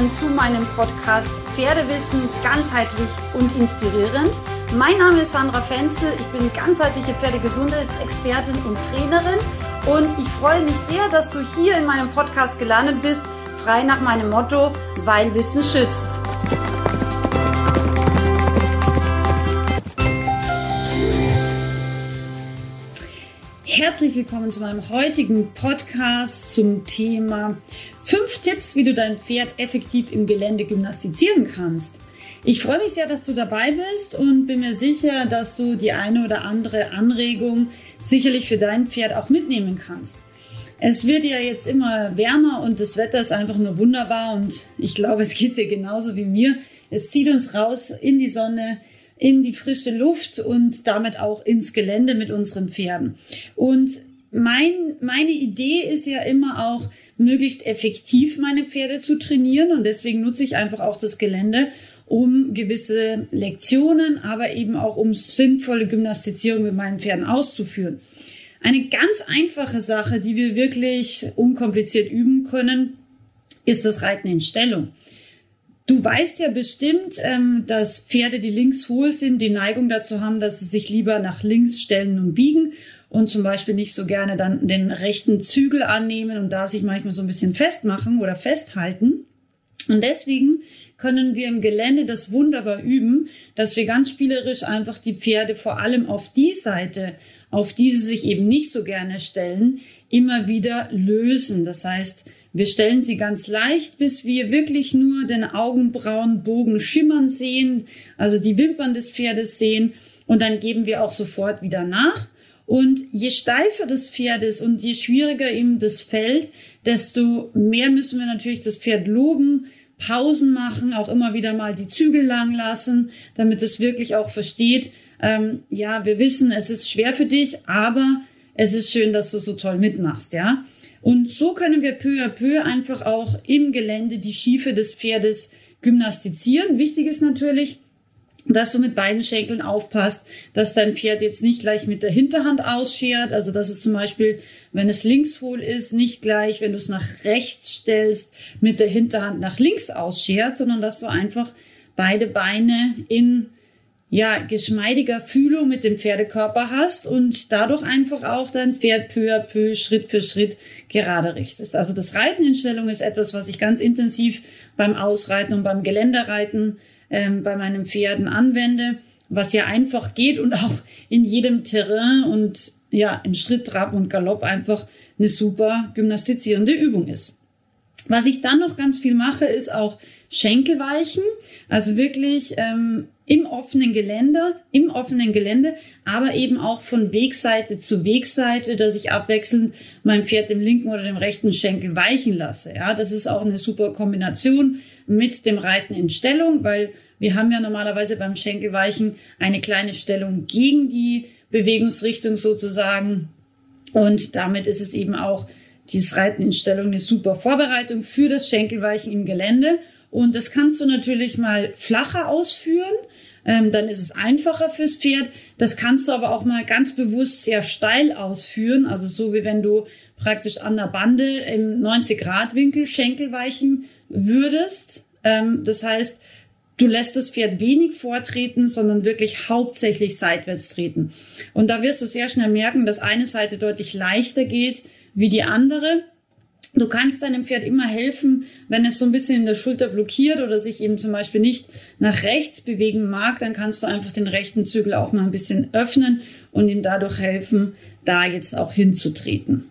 willkommen zu meinem Podcast Pferdewissen ganzheitlich und inspirierend. Mein Name ist Sandra Fenzel, ich bin ganzheitliche Pferdegesundheitsexpertin und Trainerin und ich freue mich sehr, dass du hier in meinem Podcast gelandet bist, frei nach meinem Motto, weil Wissen schützt. Herzlich willkommen zu meinem heutigen Podcast zum Thema 5 Tipps, wie du dein Pferd effektiv im Gelände gymnastizieren kannst. Ich freue mich sehr, dass du dabei bist und bin mir sicher, dass du die eine oder andere Anregung sicherlich für dein Pferd auch mitnehmen kannst. Es wird ja jetzt immer wärmer und das Wetter ist einfach nur wunderbar und ich glaube, es geht dir genauso wie mir. Es zieht uns raus in die Sonne, in die frische Luft und damit auch ins Gelände mit unseren Pferden. Und meine Idee ist ja immer auch, möglichst effektiv meine Pferde zu trainieren und deswegen nutze ich einfach auch das Gelände, um gewisse Lektionen, aber eben auch um sinnvolle Gymnastizierung mit meinen Pferden auszuführen. Eine ganz einfache Sache, die wir wirklich unkompliziert üben können, ist das Reiten in Stellung. Du weißt ja bestimmt, dass Pferde, die linkshohl sind, die Neigung dazu haben, dass sie sich lieber nach links stellen und biegen und zum Beispiel nicht so gerne dann den rechten Zügel annehmen und da sich manchmal so ein bisschen festmachen oder festhalten. Und deswegen können wir im Gelände das wunderbar üben, dass wir ganz spielerisch einfach die Pferde vor allem auf die Seite, auf die sie sich eben nicht so gerne stellen, immer wieder lösen. Das heißt, wir stellen sie ganz leicht, bis wir wirklich nur den Augenbrauenbogen schimmern sehen, also die Wimpern des Pferdes sehen und dann geben wir auch sofort wieder nach. Und je steifer das Pferd ist und je schwieriger ihm das fällt, desto mehr müssen wir natürlich das Pferd loben, Pausen machen, auch immer wieder mal die Zügel lang lassen, damit es wirklich auch versteht, ja, wir wissen, es ist schwer für dich, aber es ist schön, dass du so toll mitmachst, ja. Und so können wir peu à peu einfach auch im Gelände die Schiefe des Pferdes gymnastizieren. Wichtig ist natürlich, dass du mit beiden Schenkeln aufpasst, dass dein Pferd jetzt nicht gleich mit der Hinterhand ausschert. Also dass es zum Beispiel, wenn es linkshohl ist, nicht gleich, wenn du es nach rechts stellst, mit der Hinterhand nach links ausschert, sondern dass du einfach beide Beine in geschmeidiger Fühlung mit dem Pferdekörper hast und dadurch einfach auch dein Pferd peu à peu, Schritt für Schritt gerade richtest. Also das Reiten in Stellung ist etwas, was ich ganz intensiv beim Ausreiten und beim Geländereiten bei meinen Pferden anwende, was ja einfach geht und auch in jedem Terrain und ja im Schritt, Trab und Galopp einfach eine super gymnastizierende Übung ist. Was ich dann noch ganz viel mache, ist auch Schenkelweichen, also wirklich im offenen Gelände, aber eben auch von Wegseite zu Wegseite, dass ich abwechselnd mein Pferd dem linken oder dem rechten Schenkel weichen lasse. Ja, das ist auch eine super Kombination mit dem Reiten in Stellung, weil wir haben ja normalerweise beim Schenkelweichen eine kleine Stellung gegen die Bewegungsrichtung sozusagen und damit ist es eben auch dieses Reiten in Stellung eine super Vorbereitung für das Schenkelweichen im Gelände. Und das kannst du natürlich mal flacher ausführen, dann ist es einfacher fürs Pferd. Das kannst du aber auch mal ganz bewusst sehr steil ausführen, also so wie wenn du praktisch an der Bande im 90-Grad-Winkel Schenkel weichen würdest. Das heißt, du lässt das Pferd wenig vortreten, sondern wirklich hauptsächlich seitwärts treten. Und da wirst du sehr schnell merken, dass eine Seite deutlich leichter geht wie die andere. Du kannst deinem Pferd immer helfen, wenn es so ein bisschen in der Schulter blockiert oder sich eben zum Beispiel nicht nach rechts bewegen mag, dann kannst du einfach den rechten Zügel auch mal ein bisschen öffnen und ihm dadurch helfen, da jetzt auch hinzutreten.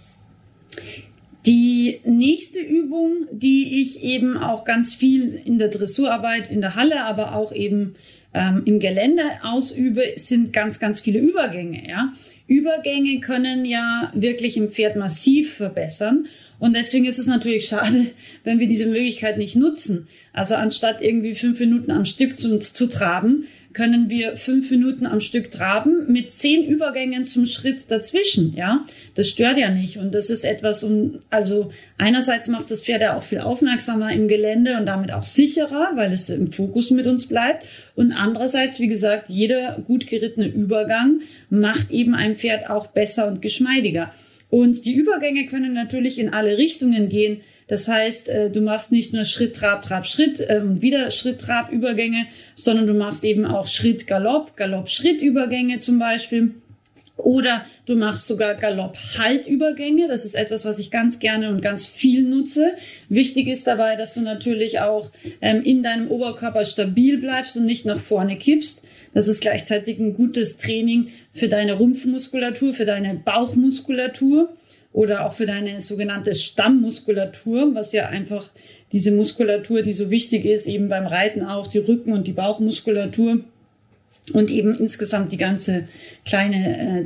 Die nächste Übung, die ich eben auch ganz viel in der Dressurarbeit in der Halle, aber auch eben im Gelände ausübe, sind ganz, ganz viele Übergänge. Ja? Übergänge können ja wirklich im Pferd massiv verbessern. Und deswegen ist es natürlich schade, wenn wir diese Möglichkeit nicht nutzen. Also anstatt irgendwie 5 Minuten am Stück zu traben, können wir 5 Minuten am Stück traben mit 10 Übergängen zum Schritt dazwischen. Ja, das stört ja nicht. Und das ist etwas, also einerseits macht das Pferd ja auch viel aufmerksamer im Gelände und damit auch sicherer, weil es im Fokus mit uns bleibt. Und andererseits, wie gesagt, jeder gut gerittene Übergang macht eben ein Pferd auch besser und geschmeidiger. Und die Übergänge können natürlich in alle Richtungen gehen. Das heißt, du machst nicht nur Schritt, Trab, Trab, Schritt und wieder Schritt, Trab, Übergänge, sondern du machst eben auch Schritt, Galopp, Galopp, Schritt, Übergänge zum Beispiel. Oder du machst sogar Galopp-Halt-Übergänge. Das ist etwas, was ich ganz gerne und ganz viel nutze. Wichtig ist dabei, dass du natürlich auch in deinem Oberkörper stabil bleibst und nicht nach vorne kippst. Das ist gleichzeitig ein gutes Training für deine Rumpfmuskulatur, für deine Bauchmuskulatur oder auch für deine sogenannte Stammmuskulatur, was ja einfach diese Muskulatur, die so wichtig ist, eben beim Reiten auch, die Rücken- und die Bauchmuskulatur. Und eben insgesamt die ganze kleine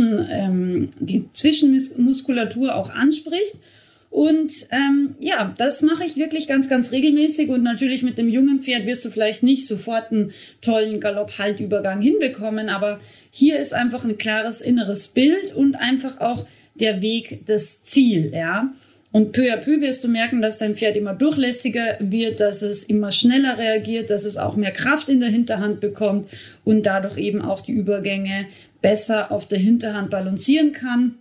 die Zwischenmuskulatur auch anspricht. Und das mache ich wirklich ganz, ganz regelmäßig. Und natürlich mit dem jungen Pferd wirst du vielleicht nicht sofort einen tollen Galopp-Halt-Übergang hinbekommen. Aber hier ist einfach ein klares inneres Bild und einfach auch der Weg, das Ziel, ja. Und peu à peu wirst du merken, dass dein Pferd immer durchlässiger wird, dass es immer schneller reagiert, dass es auch mehr Kraft in der Hinterhand bekommt und dadurch eben auch die Übergänge besser auf der Hinterhand balancieren kann.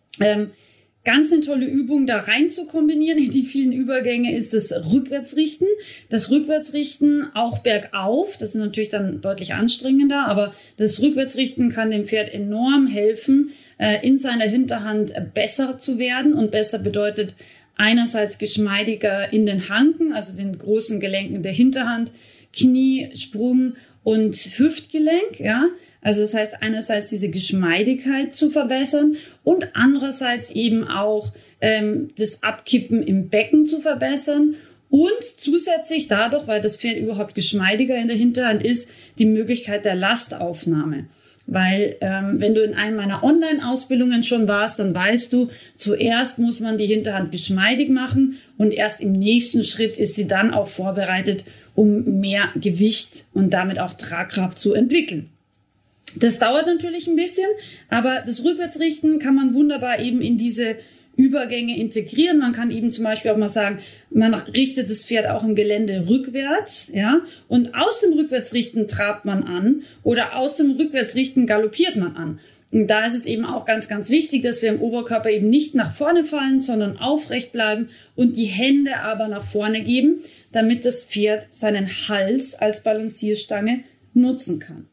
Ganz eine tolle Übung, da rein zu kombinieren in die vielen Übergänge, ist das Rückwärtsrichten. Das Rückwärtsrichten auch bergauf, das ist natürlich dann deutlich anstrengender, aber das Rückwärtsrichten kann dem Pferd enorm helfen, in seiner Hinterhand besser zu werden. Und besser bedeutet einerseits geschmeidiger in den Hanken, also den großen Gelenken der Hinterhand, Knie, Sprung und Hüftgelenk, ja. Also das heißt einerseits diese Geschmeidigkeit zu verbessern und andererseits eben auch das Abkippen im Becken zu verbessern und zusätzlich dadurch, weil das Pferd überhaupt geschmeidiger in der Hinterhand ist, die Möglichkeit der Lastaufnahme. Weil wenn du in einem meiner Online-Ausbildungen schon warst, dann weißt du, zuerst muss man die Hinterhand geschmeidig machen und erst im nächsten Schritt ist sie dann auch vorbereitet, um mehr Gewicht und damit auch Tragkraft zu entwickeln. Das dauert natürlich ein bisschen, aber das Rückwärtsrichten kann man wunderbar eben in diese Übergänge integrieren. Man kann eben zum Beispiel auch mal sagen, man richtet das Pferd auch im Gelände rückwärts, ja, und aus dem Rückwärtsrichten trabt man an oder aus dem Rückwärtsrichten galoppiert man an. Und da ist es eben auch ganz, ganz wichtig, dass wir im Oberkörper eben nicht nach vorne fallen, sondern aufrecht bleiben und die Hände aber nach vorne geben, damit das Pferd seinen Hals als Balancierstange nutzen kann.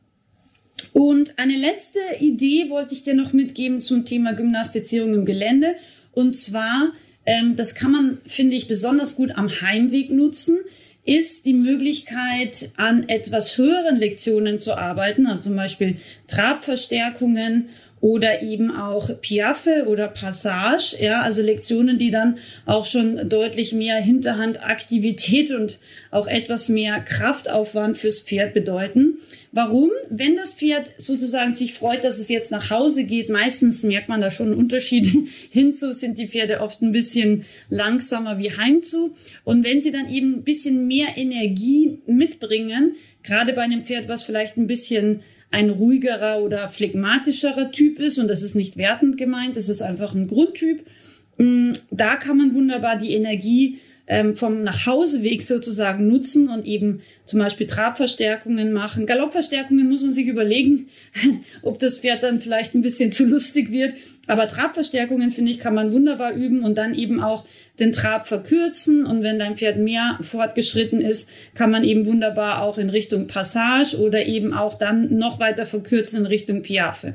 Und eine letzte Idee wollte ich dir noch mitgeben zum Thema Gymnastizierung im Gelände. Und zwar, das kann man, finde ich, besonders gut am Heimweg nutzen, ist die Möglichkeit, an etwas höheren Lektionen zu arbeiten, also zum Beispiel Trabverstärkungen oder eben auch Piaffe oder Passage, ja, also Lektionen, die dann auch schon deutlich mehr Hinterhandaktivität und auch etwas mehr Kraftaufwand fürs Pferd bedeuten. Warum? Wenn das Pferd sozusagen sich freut, dass es jetzt nach Hause geht, meistens merkt man da schon einen Unterschied. Hinzu sind die Pferde oft ein bisschen langsamer wie heimzu. Und wenn sie dann eben ein bisschen mehr Energie mitbringen, gerade bei einem Pferd, was vielleicht ein bisschen ein ruhigerer oder phlegmatischerer Typ ist, und das ist nicht wertend gemeint, das ist einfach ein Grundtyp, da kann man wunderbar die Energie vom Nachhauseweg sozusagen nutzen und eben zum Beispiel Trabverstärkungen machen. Galoppverstärkungen muss man sich überlegen, ob das Pferd dann vielleicht ein bisschen zu lustig wird. Aber Trabverstärkungen, finde ich, kann man wunderbar üben und dann eben auch den Trab verkürzen. Und wenn dein Pferd mehr fortgeschritten ist, kann man eben wunderbar auch in Richtung Passage oder eben auch dann noch weiter verkürzen in Richtung Piaffe.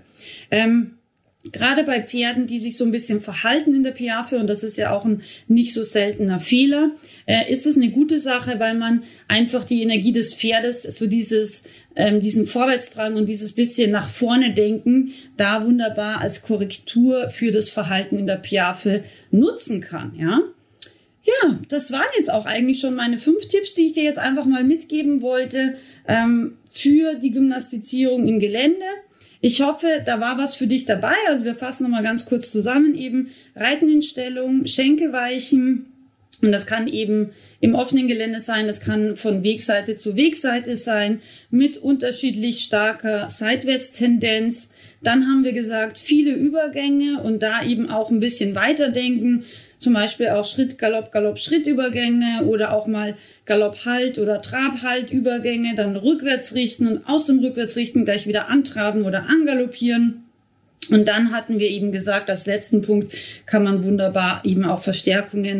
Gerade bei Pferden, die sich so ein bisschen verhalten in der Piaffe, und das ist ja auch ein nicht so seltener Fehler, ist es eine gute Sache, weil man einfach die Energie des Pferdes, so diesen Vorwärtsdrang und dieses bisschen nach vorne denken, da wunderbar als Korrektur für das Verhalten in der Piaffe nutzen kann, ja. Ja, das waren jetzt auch eigentlich schon meine 5 Tipps, die ich dir jetzt einfach mal mitgeben wollte, für die Gymnastizierung im Gelände. Ich hoffe, da war was für dich dabei. Also wir fassen nochmal ganz kurz zusammen eben. Reiten in Stellung, Schenkel weichen. Und das kann eben im offenen Gelände sein. Das kann von Wegseite zu Wegseite sein. Mit unterschiedlich starker Seitwärtstendenz. Dann haben wir gesagt, viele Übergänge und da eben auch ein bisschen weiterdenken. Zum Beispiel auch Schritt, Galopp, Galopp, Schritt-Übergänge oder auch mal Galopp-Halt oder Trab-Halt-Übergänge, dann rückwärts richten und aus dem Rückwärtsrichten gleich wieder antraben oder angaloppieren. Und dann hatten wir eben gesagt, als letzten Punkt kann man wunderbar eben auch Verstärkungen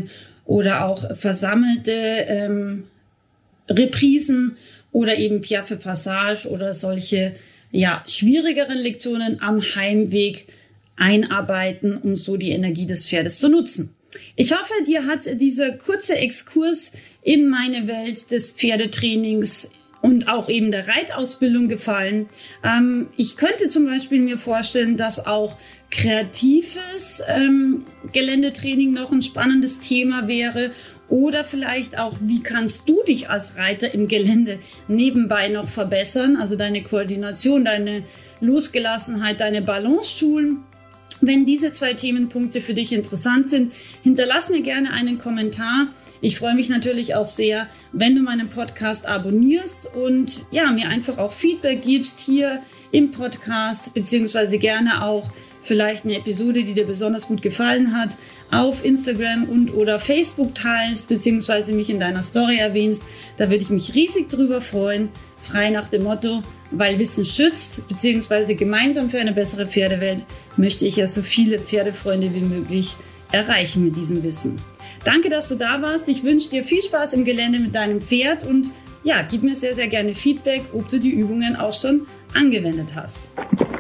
oder auch versammelte Reprisen oder eben Piaffe Passage oder solche schwierigeren Lektionen am Heimweg einarbeiten, um so die Energie des Pferdes zu nutzen. Ich hoffe, dir hat dieser kurze Exkurs in meine Welt des Pferdetrainings und auch eben der Reitausbildung gefallen. Ich könnte zum Beispiel mir vorstellen, dass auch kreatives Geländetraining noch ein spannendes Thema wäre. Oder vielleicht auch, wie kannst du dich als Reiter im Gelände nebenbei noch verbessern? Also deine Koordination, deine Losgelassenheit, deine Balance schulen. Wenn diese 2 Themenpunkte für dich interessant sind, hinterlass mir gerne einen Kommentar. Ich freue mich natürlich auch sehr, wenn du meinen Podcast abonnierst und mir einfach auch Feedback gibst hier im Podcast, beziehungsweise gerne auch vielleicht eine Episode, die dir besonders gut gefallen hat, auf Instagram und oder Facebook teilst, beziehungsweise mich in deiner Story erwähnst. Da würde ich mich riesig drüber freuen, frei nach dem Motto, weil Wissen schützt, beziehungsweise gemeinsam für eine bessere Pferdewelt möchte ich ja so viele Pferdefreunde wie möglich erreichen mit diesem Wissen. Danke, dass du da warst. Ich wünsche dir viel Spaß im Gelände mit deinem Pferd und gib mir sehr, sehr gerne Feedback, ob du die Übungen auch schon angewendet hast.